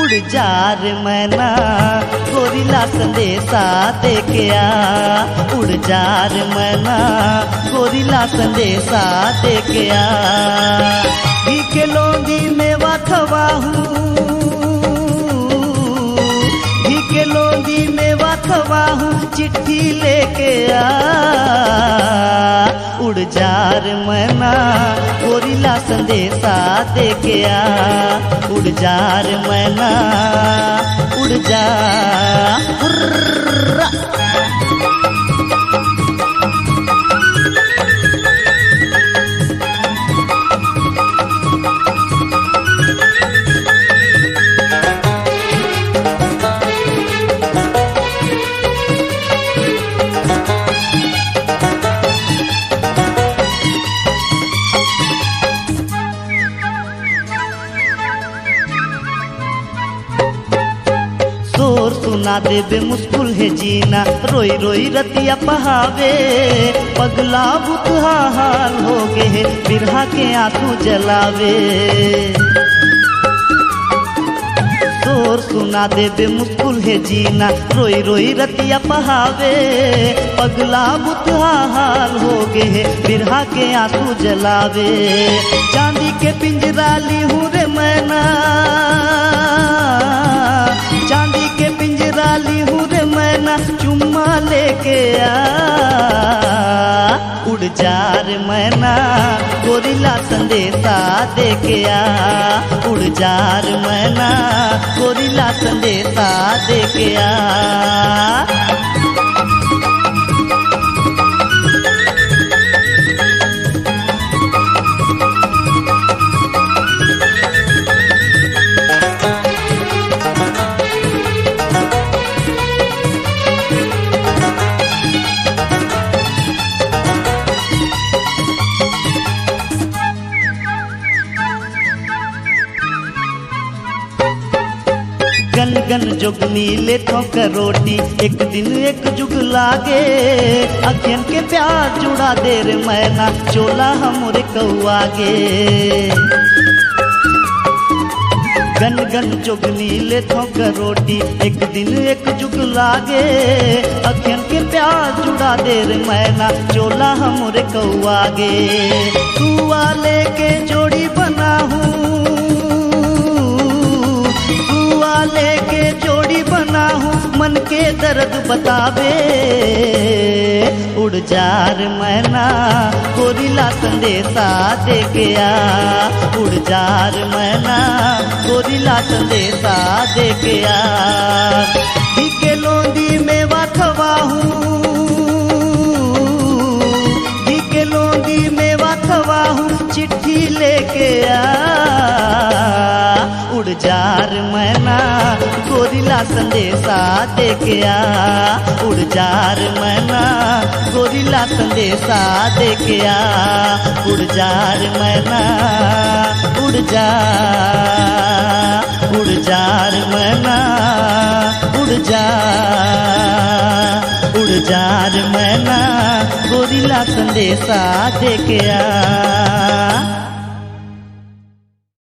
उड़ जा रे मैना गोरिल्ला संदेशा दे के आ। उड़ जा रे मैना गोरिल्ला संदेशा दे के आ। घी के लौंदी मेवा खवाहूँ, घी के लौंदी मेवा खवाहूँ, चिट्ठी लेके आ। उड़ जा रे मैना गोरिल्ला संदेशा दे के आ। उड़ जा रे मैना उड़ जा। हुर्रा। शोर सुना देवे मुस्कुल है जीना, रोई रोई रतिया पहावे। पगला बुतहा हाल हो गे बिरहा के आंसू जलावे। शोर सुना देवे मुस्कुल है जीना, रोई रोई रतिया पहावे। पगला बुतहा हाल हो गे बिरहा के आंसू जलावे। चांदी के पिंजरा ली हूँ रे मैना, चांदी के पिंजरा ली हूँ रे मैना, चुम्मा लेके आ। उड़ जा रे मैना गोरिल्ला संदेशा दे के आ। उड़ जा रे मैना गोरिल्ला संदेशा दे के आ। गन गन जोगनी ले थोक रोटी, एक दिन एक जुग लागे। अखियन के प्यार जुड़ा दे रे मैना, चोला हमरे कौआगे। गन गन जोगनी ले थोक रोटी, एक दिन एक जुग लागे। अखियन के प्यार जुड़ा दे रे मैना, चोला हमरे कौआगे। तू आले के जोड़ी बनाहूँ, लेके जोड़ी बना हूँ, मन के दर्द बतावे। उड़ जा रे मैना गोरिल्ला संदेशा दे के आ। उड़ जा रे मैना गोरिल्ला संदेशा दे के आ। घी के लौंदी मेवा खवाहूँ, घी के लौंदी मेवा खवाहूँ, चिट्ठी लेके आ। उड़ जा रे मैना गोरिल्ला संदेशा दे के आ। उड़ जा रे मैना गोरिल्ला संदेशा दे के आ। उड़ जा रे मैना उड़ जा, उड़ जा रे मैना उड़ जा। उड़ जा रे मैना गोरिल्ला संदेशा दे के आ।